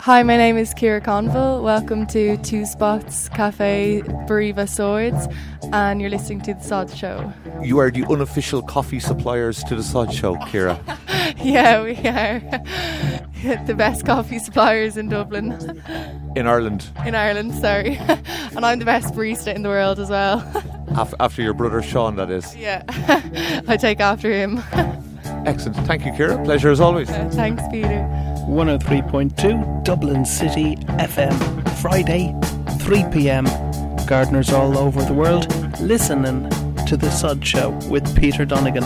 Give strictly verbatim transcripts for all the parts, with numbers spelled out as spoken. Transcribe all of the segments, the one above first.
Hi, my name is Ciara Conville. Welcome to Two Spots Cafe Briva Swords, and you're listening to The Sod Show. You are the unofficial coffee suppliers to The Sod Show, Ciara. Yeah, we are the best coffee suppliers in Dublin. In Ireland. In Ireland, sorry. And I'm the best barista in the world as well. After your brother Sean, that is. Yeah, I take after him. Excellent. Thank you, Ciara. Pleasure as always. Uh, thanks, Peter. one oh three point two Dublin City F M. Friday, three p.m. Gardeners all over the world listening to The Sod Show with Peter Donegan.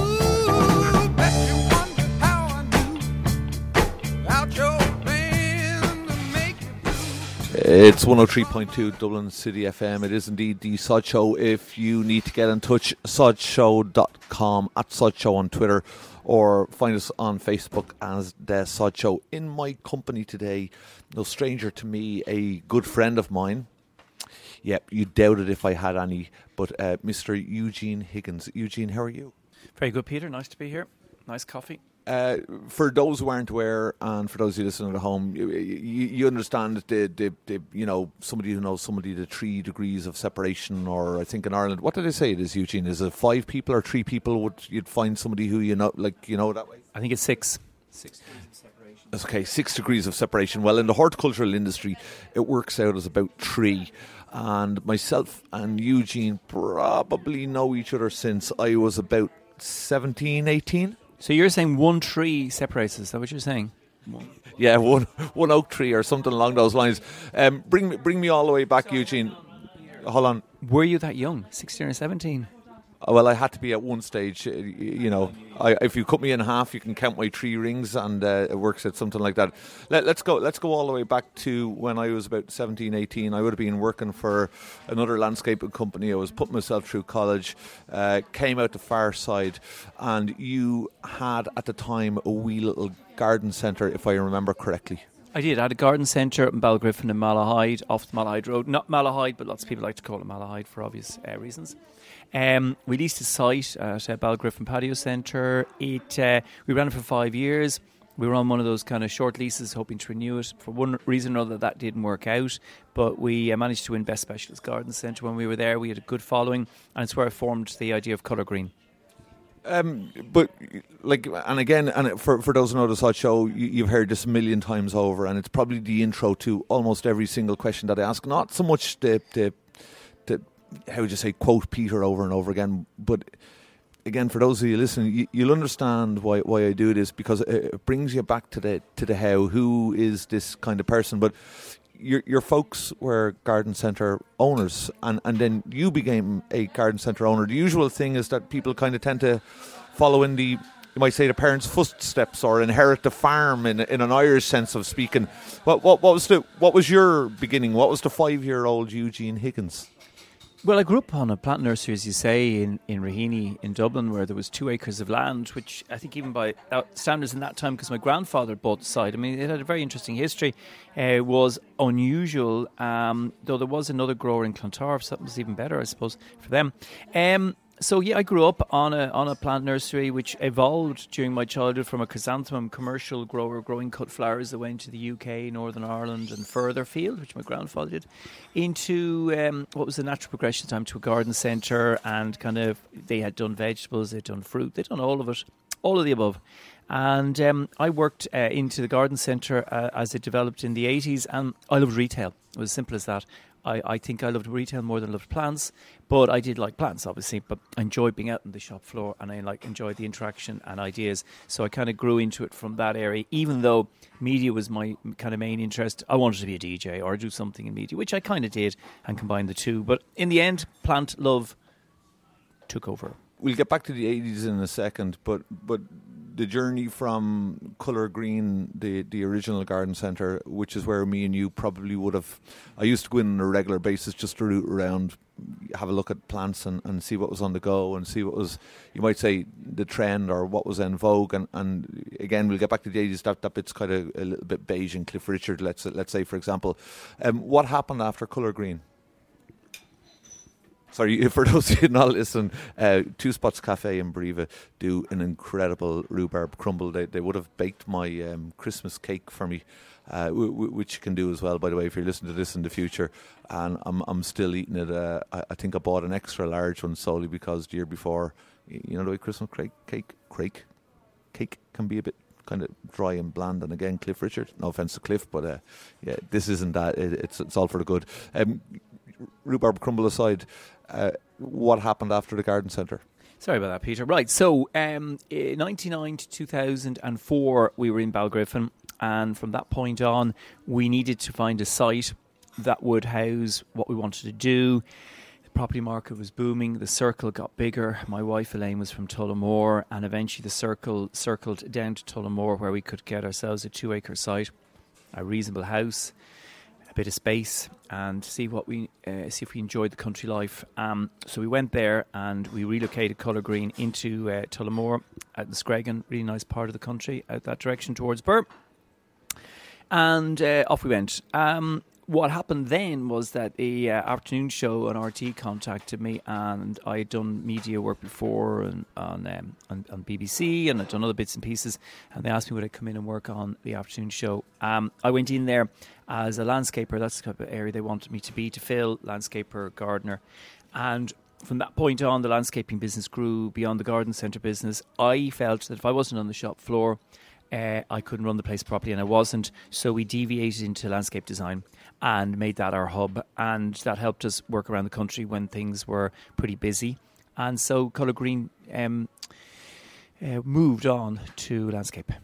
It's one oh three point two Dublin City F M. It is indeed The Sod Show. If you need to get in touch, sod show dot com, at Sod Show on Twitter, or find us on Facebook as The Sod Show. In my company today, no stranger to me, a good friend of mine. Yep, you doubted if I had any, but uh, Mister Eugene Higgins. Eugene, how are you? Very good, Peter. Nice to be here. Nice coffee. Uh, for those who aren't aware, and for those who listen at home, you, you, you understand that the, the, the, you know, somebody who knows somebody, the three degrees of separation, or I think in Ireland, what did they say it is, Eugene? Is it five people or three people would you'd find somebody who you know, like, you know, that way? I think it's six. Six degrees of separation. Okay, six degrees of separation. Well, in the horticultural industry, it works out as about three. And myself and Eugene probably know each other since I was about seventeen, eighteen. So you're saying one tree separates us, is that what you're saying? One. Yeah, one one oak tree or something along those lines. Um, bring me bring me all the way back, Eugene. Hold on. Were you that young, sixteen or seventeen? Well, I had to be at one stage. Uh, you know, I, if you cut me in half, you can count my tree rings, and uh, it works out something like that. Let, let's go. Let's go all the way back to when I was about seventeen, eighteen. I would have been working for another landscaping company. I was putting myself through college, uh, came out the far side, and you had at the time a wee little garden centre, if I remember correctly. I did. I had a garden centre in Balgriffin in Malahide, off the Malahide Road. Not Malahide, but lots of people like to call it Malahide for obvious uh, reasons. Um, we leased a site at uh, Balgriffin Patio Centre. It uh, we ran it for five years. We were on one of those kind of short leases, hoping to renew it. For one reason or other, that didn't work out. But we uh, managed to win Best Specialist Garden Centre when we were there. We had a good following, and it's where I formed the idea of Colour Green. Um, but like, and again, and for for those who know The Sod Show, you, you've heard this a million times over, and it's probably the intro to almost every single question that I ask. Not so much the the, the how would you say, quote Peter over and over again, but again, for those of you listening, you, you'll understand why why I do this, because it, it brings you back to the to the how. Who is this kind of person? But your your folks were garden centre owners, and, and then you became a garden centre owner. The usual thing is that people kind of tend to follow in the, you might say, the parents' footsteps, or inherit the farm in in an Irish sense of speaking. What what what was the what was your beginning? What was the five year old Eugene Higgins? Well, I grew up on a plant nursery, as you say, in, in Raheny in Dublin, where there was two acres of land, which I think even by standards in that time, because my grandfather bought the site, I mean, it had a very interesting history, uh, was unusual, um, though there was another grower in Clontarf, so that was even better, I suppose, for them. Um, so, yeah, I grew up on a on a plant nursery, which evolved during my childhood from a chrysanthemum commercial grower growing cut flowers that went to the U K, Northern Ireland and further field, which my grandfather did, into um, what was the natural progression time to a garden centre, and kind of they had done vegetables, they'd done fruit, they'd done all of it, all of the above. And um, I worked uh, into the garden centre uh, as it developed in the eighties, and I loved retail. It was as simple as that. I, I think I loved retail more than I loved plants, but I did like plants, obviously, but I enjoyed being out on the shop floor, and I like enjoyed the interaction and ideas. So I kind of grew into it from that area, even though media was my kind of main interest. I wanted to be a D J or do something in media, which I kind of did, and combined the two. But in the end, plant love took over. We'll get back to the eighties in a second, but but the journey from Colour Green, the, the original garden centre, which is where me and you probably would have, I used to go in on a regular basis just to root around, have a look at plants and, and see what was on the go, and see what was, you might say, the trend or what was en vogue. And, and again, we'll get back to the eighties, that, that bit's kind of a little bit beige in Cliff Richard, let's, let's say, for example. Um, what happened after Colour Green? Sorry, for those who did not listen, uh, Two Spots Cafe in Briva do an incredible rhubarb crumble. They they would have baked my um, Christmas cake for me uh, w- w- which you can do as well, by the way, if you're listening to this in the future. And I'm I'm still eating it. Uh, I, I think I bought an extra large one solely because the year before, you know the way Christmas cake, cake, cake, cake can be a bit kind of dry and bland. And again, Cliff Richard, no offence to Cliff, but uh, yeah, this isn't that. It, it's it's all for the good. Um, rhubarb crumble aside, uh, what happened after the garden centre? Sorry about that, Peter. Right, so um, in ninety-nine to two thousand four, we were in Balgriffin, and from that point on, we needed to find a site that would house what we wanted to do. The property market was booming. The circle got bigger. My wife Elaine was from Tullamore, and eventually the circle circled down to Tullamore, where we could get ourselves a two-acre site, a reasonable house, a bit of space, and see what we uh, see if we enjoyed the country life. Um, so we went there and we relocated Colour Green into uh, Tullamore at the Screggan, really nice part of the country, out that direction towards Burr. And uh, off we went. Um, what happened then was that the uh, afternoon show on R T contacted me, and I had done media work before and on, um, on on B B C, and I'd done other bits and pieces, and they asked me would I come in and work on the afternoon show. Um, I went in there as a landscaper. That's the type of area they wanted me to be, to fill, landscaper, gardener. And from that point on, the landscaping business grew beyond the garden centre business. I felt that if I wasn't on the shop floor, Uh, I couldn't run the place properly, and I wasn't. So we deviated into landscape design and made that our hub, and that helped us work around the country when things were pretty busy. And so Colour Green um, uh, moved on to landscape.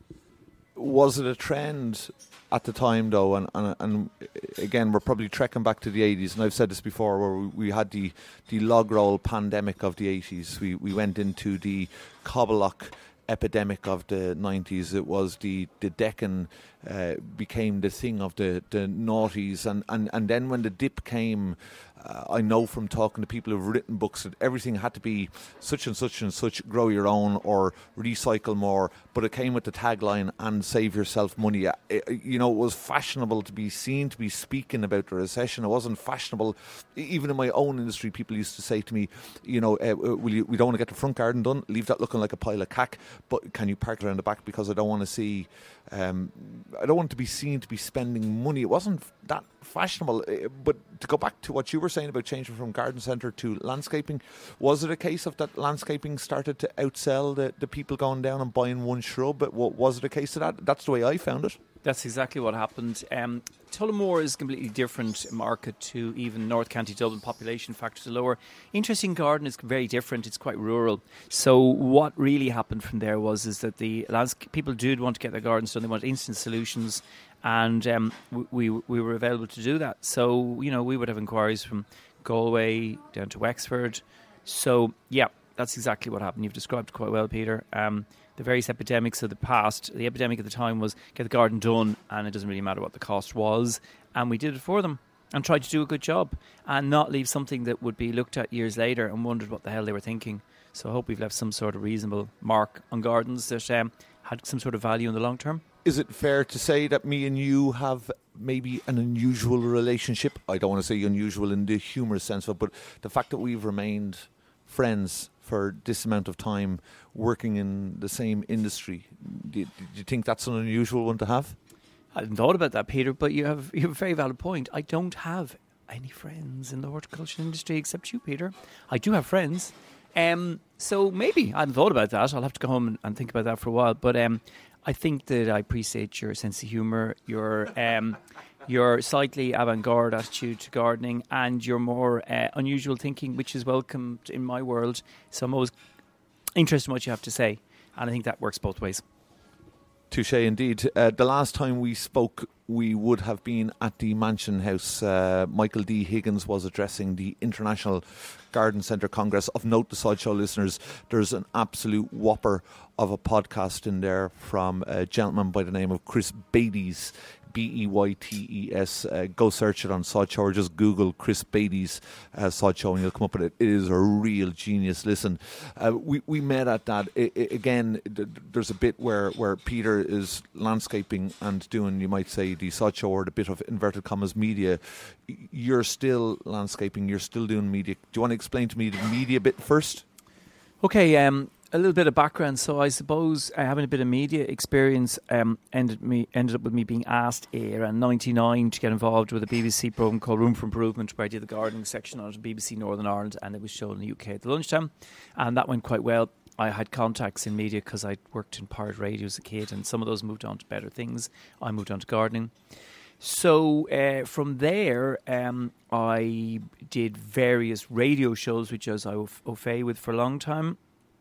Was it a trend at the time, though? And, and, and again, we're probably trekking back to the eighties, and I've said this before, where we, we had the, the log roll pandemic of the eighties. We, we went into the Cobbalock epidemic of the nineties. It was the the Deccan uh, became the thing of the the noughties, and, and and then when the dip came, uh, I know from talking to people who've written books that everything had to be such and such and such, grow your own or recycle more, but it came with the tagline and save yourself money. It, you know, it was fashionable to be seen to be speaking about the recession. It wasn't fashionable. Even in my own industry, people used to say to me, you know, uh, will you, we don't want to get the front garden done, leave that looking like a pile of cack, but can you park it around the back, because I don't want to see um, I don't want to be seen to be spending money. It wasn't that fashionable. But to go back to what you were saying about changing from garden centre to landscaping, was it a case of that landscaping started to outsell the, the people going down and buying one shrub? But was it a case of that? That's the way I found it. That's exactly what happened. Um, Tullamore is a completely different market to even North County Dublin. Population factors are lower. Interesting Garden is very different. It's quite rural. So what really happened from there was is that the landscape people did want to get their gardens done. They wanted instant solutions, and um, we we were available to do that. So you know we would have inquiries from Galway down to Wexford. So yeah, that's exactly what happened. You've described it quite well, Peter. Um, The various epidemics of the past. The epidemic at the time was get the garden done, and it doesn't really matter what the cost was. And we did it for them and tried to do a good job and not leave something that would be looked at years later and wondered what the hell they were thinking. So I hope we've left some sort of reasonable mark on gardens that um, had some sort of value in the long term. Is it fair to say that me and you have maybe an unusual relationship? I don't want to say unusual in the humorous sense of it, but the fact that we've remained friends for this amount of time working in the same industry, do, do you think that's an unusual one to have? I hadn't thought about that, Peter, but you have, you have a very valid point. I don't have any friends in the horticulture industry except you, Peter. I do have friends. Um, so maybe, I hadn't thought about that. I'll have to go home and, and think about that for a while. But um, I think that I appreciate your sense of humour, your um, your slightly avant-garde attitude to gardening, and your more uh, unusual thinking, which is welcomed in my world. So I'm always interested in what you have to say, and I think that works both ways. Touche indeed. Uh, the last time we spoke, we would have been at the Mansion House. Uh, Michael D. Higgins was addressing the International Garden Centre Congress. Of note, the Sod Show listeners, there's an absolute whopper of a podcast in there from a gentleman by the name of Chris Beytes, B E Y T E S. Uh, go search it on Sod Show, or just Google Chris Beytes uh, Sod Show and you'll come up with it. It is a real genius listen. Uh, we, we met at that. I, I, again, th- there's a bit where, where Peter is landscaping and doing, you might say, the Sod Show or the bit of inverted commas media. You're still landscaping, you're still doing media. Do you want to explain to me the media bit first? Okay, um, a little bit of background. So I suppose uh, having a bit of media experience um, ended me ended up with me being asked uh, around ninety-nine to get involved with a B B C programme called Room for Improvement, where I did the gardening section on B B C Northern Ireland, and it was shown in the U K at the lunchtime, and that went quite well. I had contacts in media because I worked in pirate radio as a kid, and some of those moved on to better things. I moved on to gardening. So uh, from there, um, I did various radio shows, which I was au fait with for a long time.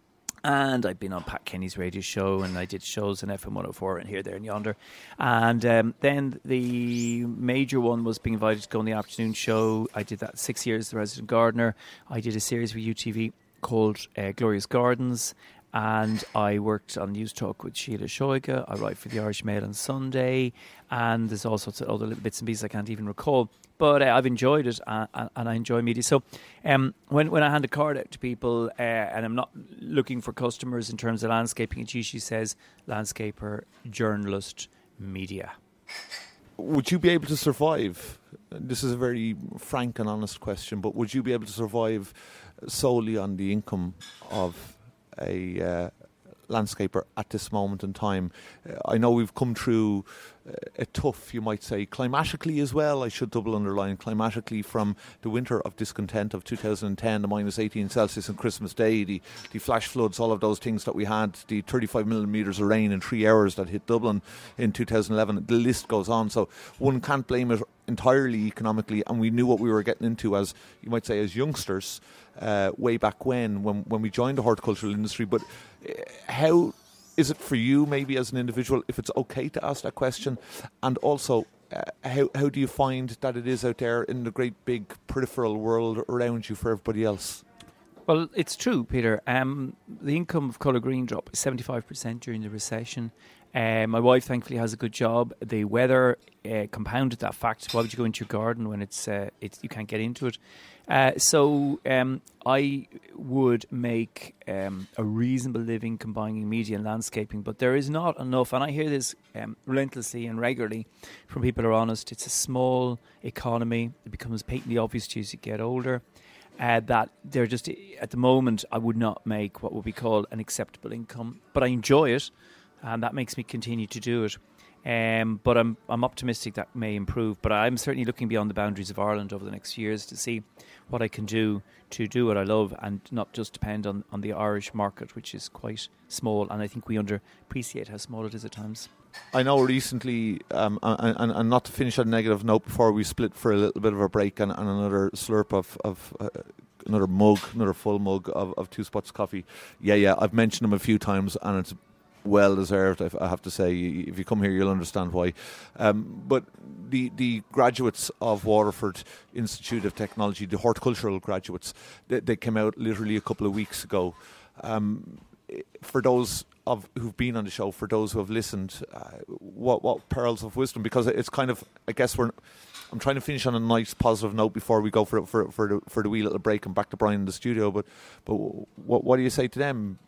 And I've been on Pat Kenny's radio show, and I did shows on F M one oh four and Here, There and Yonder. And um, then the major one was being invited to go on the afternoon show. I did that six years, The Resident Gardener. I did a series for U T V called uh, Glorious Gardens. And I worked on News Talk with Sheila Shoiga. I write for the Irish Mail on Sunday. And there's all sorts of other little bits and pieces I can't even recall. But uh, I've enjoyed it, uh, and I enjoy media. So um, when when I hand a card out to people, uh, and I'm not looking for customers in terms of landscaping, it usually says landscaper, journalist, media. Would you be able to survive? This is a very frank and honest question, but would you be able to survive solely on the income of a uh, landscaper at this moment in time? Uh, I know we've come through uh, a tough, you might say, climatically as well. I should double underline climatically, from the winter of discontent of two thousand ten, the minus eighteen Celsius on Christmas Day, the, the flash floods, all of those things that we had, the thirty-five millimetres of rain in three hours that hit Dublin in two thousand eleven. The list goes on. So one can't blame it entirely economically, and we knew what we were getting into as, you might say, as youngsters uh, way back when, when when we joined the horticultural industry. But uh, how is it for you, maybe as an individual, if it's okay to ask that question? And also, uh, how how do you find that it is out there in the great big peripheral world around you for everybody else? Well, it's true, Peter. Um, the income of Colour Green dropped seventy-five percent during the recession. Uh, my wife, thankfully, has a good job. The weather uh, compounded that fact. Why would you go into your garden when it's uh, it's you can't get into it? Uh, so um, I would make um, a reasonable living combining media and landscaping, but there is not enough. And I hear this um, relentlessly and regularly from people who are honest. It's a small economy. It becomes patently obvious to you as you get older. Uh, that they're just, at the moment, I would not make what would be called an acceptable income, but I enjoy it, and that makes me continue to do it. Um, but I'm I'm optimistic that may improve. But I'm certainly looking beyond the boundaries of Ireland over the next few years to see what I can do to do what I love and not just depend on, on the Irish market, which is quite small, and I think we underappreciate how small it is at times. I know recently, um, and, and not to finish on a negative note before we split for a little bit of a break and, and another slurp of, of uh, another mug, another full mug of, of Two Spots coffee. Yeah, yeah, I've mentioned them a few times, and it's well deserved, I have to say. If you come here, you'll understand why. Um, but the the graduates of Waterford Institute of Technology, the horticultural graduates, they, they came out literally a couple of weeks ago. Um, for those of who've been on the show, for those who have listened, uh, what what pearls of wisdom? Because it's kind of, I guess we're. I'm trying to finish on a nice positive note before we go for for for the for the wee little break and back to Brian in the studio. But but what what do you say to them?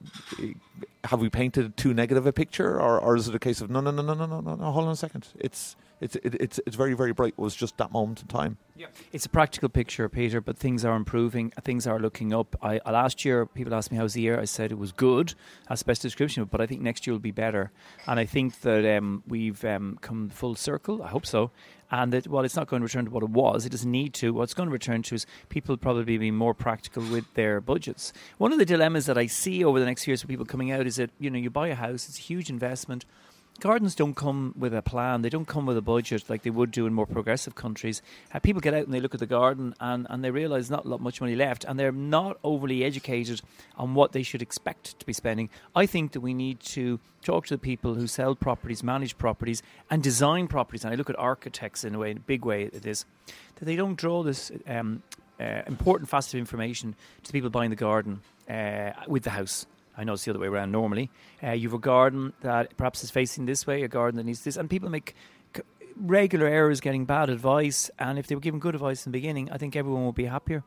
Have we painted too negative a picture, or, or is it a case of no no no no no no no no hold on a second? It's it's it, it's it's very very bright. It was just that moment in time. Yeah, it's a practical picture, Peter. But things are improving. Things are looking up. I last year people asked me how's the year. I said it was good. That's the best description. But I think next year will be better. And I think that um, we've um, come full circle. I hope so. And that while it's not going to return to what it was, it doesn't need to. What it's going to return to is people probably being more practical with their budgets. One of the dilemmas that I see over the next few years for people coming out is that, you know, you buy a house, it's a huge investment. Gardens don't come with a plan. They don't come with a budget like they would do in more progressive countries. Uh, people get out and they look at the garden and, and they realise not lot much money left, and they're not overly educated on what they should expect to be spending. I think that we need to talk to the people who sell properties, manage properties and design properties. And I look at architects in a way, in a big way at this, that they don't draw this um, uh, important facet of information to the people buying the garden uh, with the house. I know it's the other way around normally. Uh, you have a garden that perhaps is facing this way, a garden that needs this, and people make c- regular errors getting bad advice, and if they were given good advice in the beginning, I think everyone would be happier.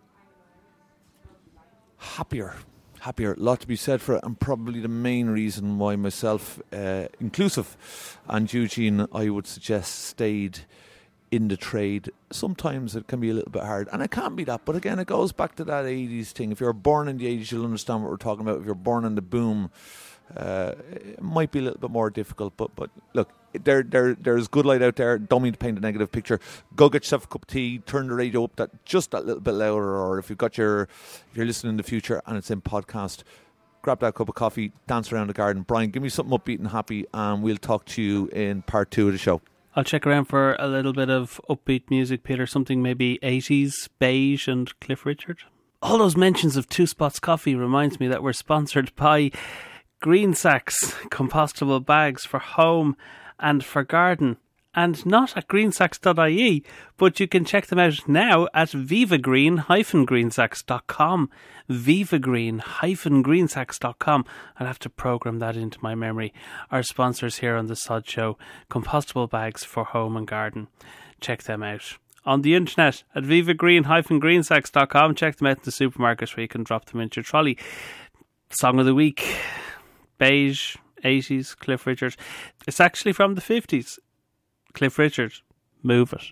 Happier. Happier. A lot to be said for it, and probably the main reason why myself, uh, inclusive, and Eugene, I would suggest, stayed in the trade, sometimes it can be a little bit hard, and it can be that. But again, it goes back to that eighties thing. If you're born in the eighties, you'll understand what we're talking about. If you're born in the boom, uh, it might be a little bit more difficult. But but look, there there there's good light out there. Don't mean to paint a negative picture. Go get yourself a cup of tea. Turn the radio up that just that little bit louder. Or if you've got your, if you're listening in the future and it's in podcast, grab that cup of coffee, dance around the garden. Brian, give me something upbeat and happy, and we'll talk to you in part two of the show. I'll check around for a little bit of upbeat music, Peter, something maybe eighties, Beige and Cliff Richard. All those mentions of Two Spots Coffee reminds me that we're sponsored by Green Sacks, compostable bags for home and for garden. And not at greensacks dot I E, but you can check them out now at vivagreen dash greensacks dot com. vivagreen dash greensacks dot com. I'll have to program that into my memory. Our sponsors here on The Sod Show, compostable bags for home and garden. Check them out on the internet at vivagreen dash greensacks dot com. Check them out in the supermarket where you can drop them into your trolley. Song of the week, Beige, eighties, Cliff Richard. It's actually from the fifties. Cliff Richard, Move It.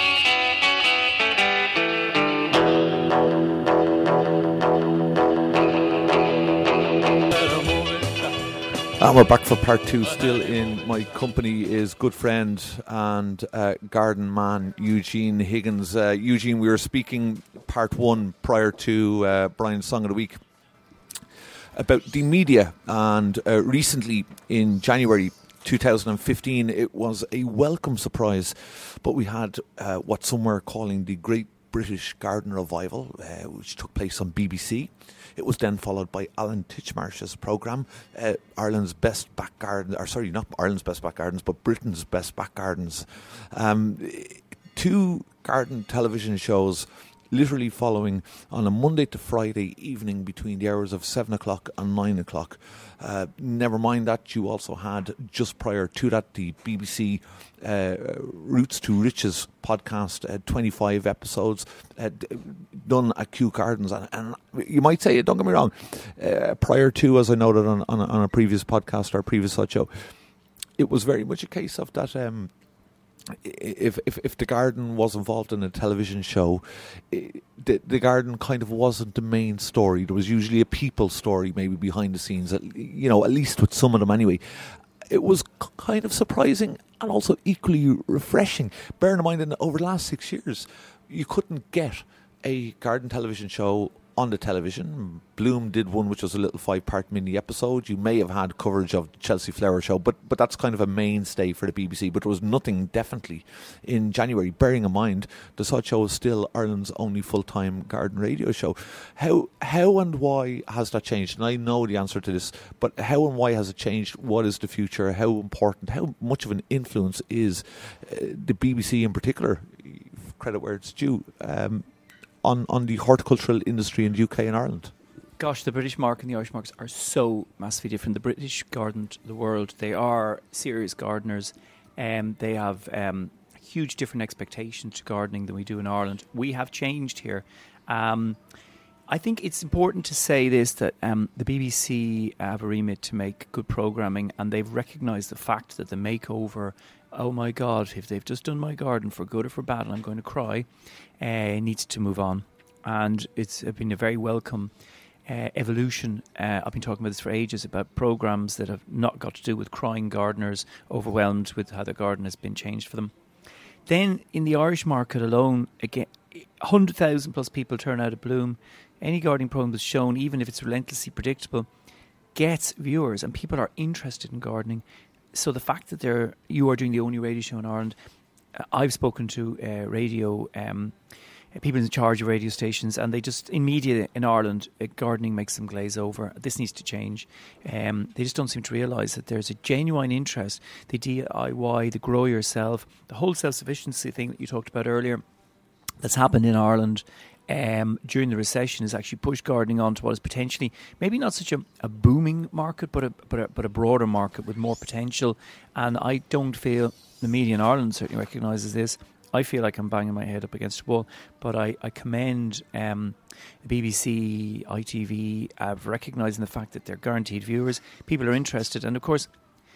And we're back for part two. Still in my company is good friend and uh, garden man Eugene Higgins. Uh, Eugene, we were speaking part one prior to uh, Brian's Song of the Week about the media, and uh, recently in January two thousand fifteen, it was a welcome surprise, but we had uh, what some were calling the Great British Garden Revival, uh, which took place on B B C. It was then followed by Alan Titchmarsh's programme, uh, Ireland's Best Back Gardens, or sorry, not Ireland's Best Back Gardens, but Britain's Best Back Gardens. Um, two garden television shows literally following on a Monday to Friday evening between the hours of seven o'clock and nine o'clock. Uh, never mind that, you also had just prior to that the B B C uh, Roots to Riches podcast, uh, twenty-five episodes uh, done at Kew Gardens, and, and you might say, don't get me wrong, uh, prior to, as I noted on, on, a, on a previous podcast or a previous Sod Show, it was very much a case of that um, If, if if the garden was involved in a television show, it, the, the garden kind of wasn't the main story. There was usually a people story maybe behind the scenes, you know, at least with some of them anyway. It was kind of surprising and also equally refreshing. Bearing in mind that over the last six years, you couldn't get a garden television show on the television. Bloom did one which was a little five-part mini episode. You may have had coverage of the Chelsea Flower Show, but but that's kind of a mainstay for the B B C. But there was nothing definitely in January, bearing in mind the Sod Show is still Ireland's only full-time garden radio show. How how and why has that changed? And I know the answer to this, but how and why has it changed? What is the future? How important, how much of an influence is uh, the B B C in particular, credit where it's due, um, on, on the horticultural industry in the U K and Ireland? Gosh, the British market and the Irish markets are so massively different. The British garden to the world, they are serious gardeners, and um, they have um, huge different expectations to gardening than we do in Ireland. We have changed here. Um, I think it's important to say this, that um, the B B C have a remit to make good programming, and they've recognised the fact that the makeover, oh my God, if they've just done my garden for good or for bad and I'm going to cry, uh, needs to move on. And it's been a very welcome uh, evolution. Uh, I've been talking about this for ages, about programmes that have not got to do with crying gardeners overwhelmed with how their garden has been changed for them. Then in the Irish market alone, again, one hundred thousand plus people turn out of Bloom. Any gardening programme that's shown, even if it's relentlessly predictable, gets viewers, and people are interested in gardening. So the fact that they're, you are doing the only radio show in Ireland, uh, I've spoken to uh, radio um, people in charge of radio stations, and they just, in media in Ireland, uh, gardening makes them glaze over. This needs to change. Um, they just don't seem to realise that there's a genuine interest. The D I Y, the grow yourself, the whole self-sufficiency thing that you talked about earlier, that's happened in Ireland um, during the recession has actually pushed gardening onto what is potentially maybe not such a, a booming market, but a, but a but a broader market with more potential. And I don't feel the media in Ireland certainly recognises this. I feel like I'm banging my head up against the wall, but I, I commend um, B B C, I T V, uh, for recognising the fact that they're guaranteed viewers. People are interested, and of course,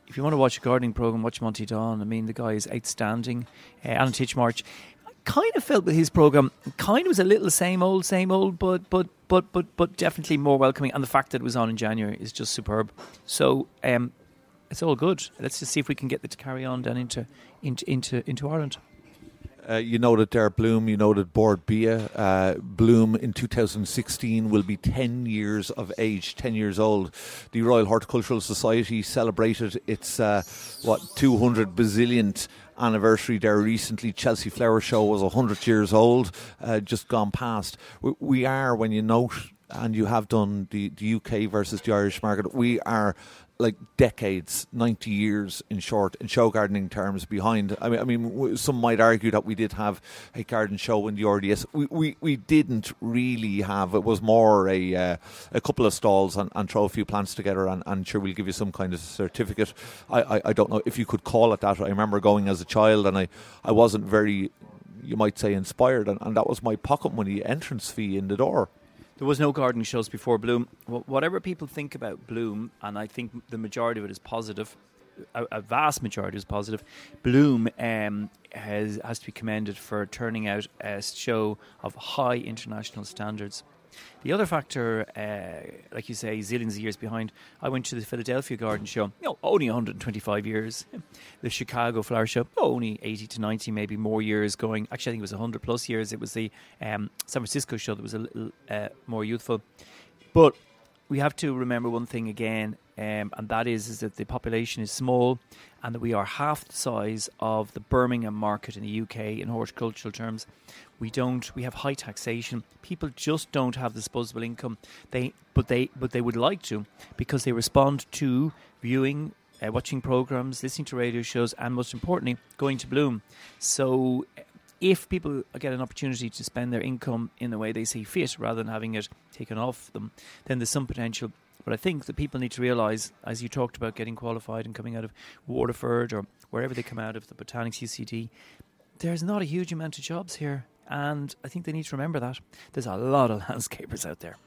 if you want to watch a gardening program, watch Monty Don. I mean, the guy is outstanding. Uh, Alan Titchmarsh, kind of felt with his program, kind of was a little same old, same old, but but but but but definitely more welcoming. And the fact that it was on in January is just superb. So um, it's all good. Let's just see if we can get it to carry on down into into into, into Ireland. Uh, you noted there Bloom, you noted Bord Bia. Uh, Bloom in two thousand sixteen will be ten years of age, ten years old. The Royal Horticultural Society celebrated its, uh, what, two hundred bazillionth anniversary there recently. Chelsea Flower Show was one hundred years old, uh, just gone past. We, we are, when you note, and you have done the, the U K versus the Irish market, we are like decades, ninety years in short, in show gardening terms behind. I mean, I mean, some might argue that we did have a garden show in the R D S. We we, we didn't really have. It was more a uh, a couple of stalls and, and throw a few plants together, and, and sure, we'll give you some kind of certificate. I, I, I don't know if you could call it that. I remember going as a child, and I, I wasn't very, you might say, inspired, and, and that was my pocket money entrance fee in the door. There was no gardening shows before Bloom. Whatever people think about Bloom, and I think the majority of it is positive, a, a vast majority is positive, Bloom um, has, has to be commended for turning out a show of high international standards. The other factor, uh, like you say, zillions of years behind, I went to the Philadelphia Garden Show, you know, only one hundred twenty-five years. The Chicago Flower Show, oh, only eighty to ninety, maybe more years going. Actually, I think it was one hundred plus years. It was the um, San Francisco show that was a little uh, more youthful. But we have to remember one thing again, um, and that is, is that the population is small and that we are half the size of the Birmingham market in the U K in horticultural terms. We don't. We have high taxation. People just don't have disposable income. They, but they, but they would like to, because they respond to viewing, uh, watching programs, listening to radio shows, and most importantly, going to Bloom. So, if people get an opportunity to spend their income in the way they see fit, rather than having it taken off them, then there's some potential. But I think that people need to realise, as you talked about getting qualified and coming out of Waterford or wherever they come out of, the Botanics U C D, there's not a huge amount of jobs here. And I think they need to remember that. There's a lot of landscapers out there.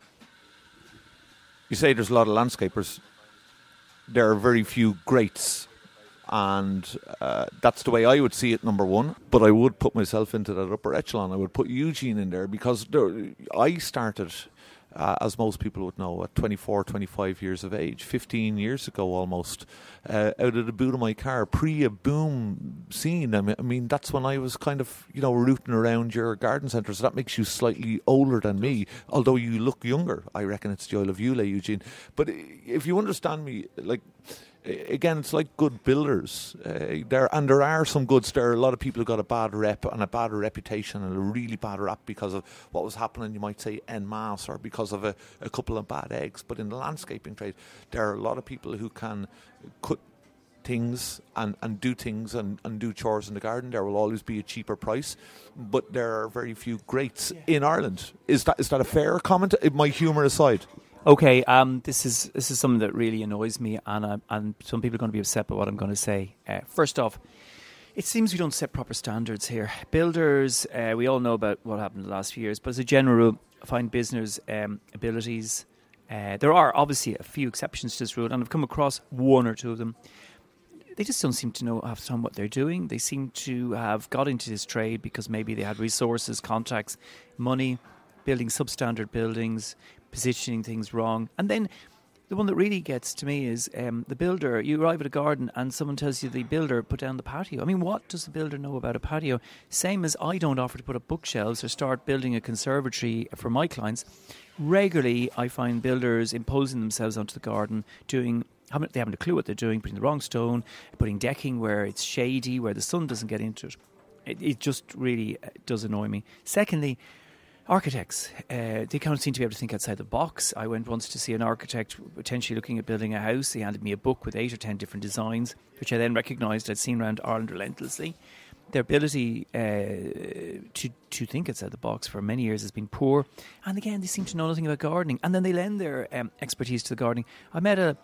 You say there's a lot of landscapers. There are very few greats. And uh, that's the way I would see it, number one. But I would put myself into that upper echelon. I would put Eugene in there, because there, I started, uh, as most people would know, at twenty-four, twenty-five years of age, fifteen years ago almost, uh, out of the boot of my car, pre a boom scene. I mean, I mean, that's when I was kind of, you know, rooting around your garden centre. So that makes you slightly older than me, although you look younger. I reckon it's the Isle of Eula, Eugene. But if you understand me, like, again, it's like good builders. Uh, there and there are some goods. There are a lot of people who got a bad rep and a bad reputation and a really bad rap because of what was happening, you might say, en masse, or because of a, a couple of bad eggs. But in the landscaping trade, there are a lot of people who can cut things and, and do things and, and do chores in the garden. There will always be a cheaper price, but there are very few greats yeah. in Ireland. Is that is that a fair comment? My humour aside. Okay, um, this is this is something that really annoys me, and uh, and some people are going to be upset by what I'm going to say. Uh, first off, it seems we don't set proper standards here. Builders, uh, we all know about what happened in the last few years, but as a general rule, find business um, abilities. Uh, there are obviously a few exceptions to this rule, and I've come across one or two of them. They just don't seem to know have to know what they're doing. They seem to have got into this trade because maybe they had resources, contacts, money, building substandard buildings, positioning things wrong. And then the one that really gets to me is um, the builder. You arrive at a garden and someone tells you the builder put down the patio. I mean, what does the builder know about a patio? Same as I don't offer to put up bookshelves or start building a conservatory for my clients. Regularly, I find builders imposing themselves onto the garden, doing they haven't a clue what they're doing, putting the wrong stone, putting decking where it's shady, where the sun doesn't get into it. It, it just really does annoy me. Secondly, architects, uh, they can't seem to be able to think outside the box. I went once to see an architect potentially looking at building a house. He handed me a book with eight or ten different designs, which I then recognised I'd seen around Ireland relentlessly. Their ability uh, to to think outside the box for many years has been poor. And again, they seem to know nothing about gardening. And then they lend their um, expertise to the gardening. I met a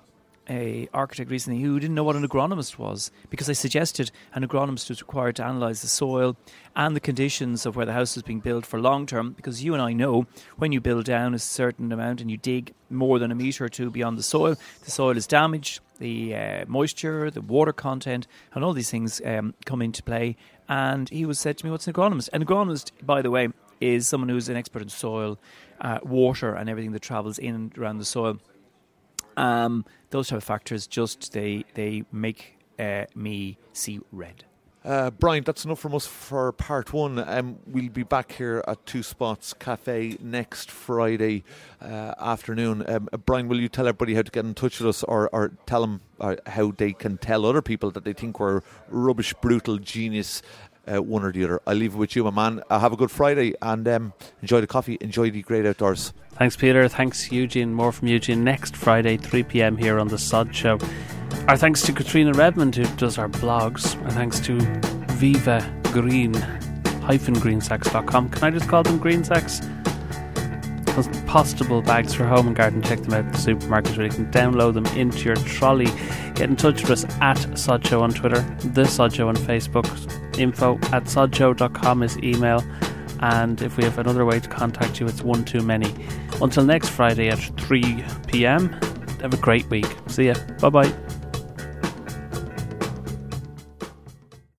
a architect recently who didn't know what an agronomist was, because I suggested an agronomist was required to analyse the soil and the conditions of where the house was being built for long term, because you and I know when you build down a certain amount and you dig more than a metre or two beyond the soil, the soil is damaged, the uh, moisture, the water content, and all these things um, come into play. And he was said to me, what's an agronomist? An agronomist, by the way, is someone who's an expert in soil, uh, water, and everything that travels in and around the soil. Um, those type of factors just, they, they make uh, me see red. Uh, Brian, that's enough from us for part one. Um, we'll be back here at Two Spots Cafe next Friday uh, afternoon. Um, uh, Brian, will you tell everybody how to get in touch with us, or, or tell them uh, how they can tell other people that they think we're rubbish, brutal, genius, uh, one or the other? I'll leave it with you, my man. Uh, have a good Friday and um, enjoy the coffee, enjoy the great outdoors. Thanks, Peter. Thanks, Eugene. More from Eugene next Friday, three p.m. here on The Sod Show. Our thanks to Katrina Redmond, who does our blogs, and thanks to Viva Green hyphen greensacks dot com. Can I just call them greensacks? Compostable bags for home and garden. Check them out at the supermarket where you can download them into your trolley. Get in touch with us at Sodshow on Twitter, The Sodshow on Facebook. Info at sodshow dot com is email. And if we have another way to contact you, it's one too many. Until next Friday at three p.m, have a great week. See ya. Bye bye.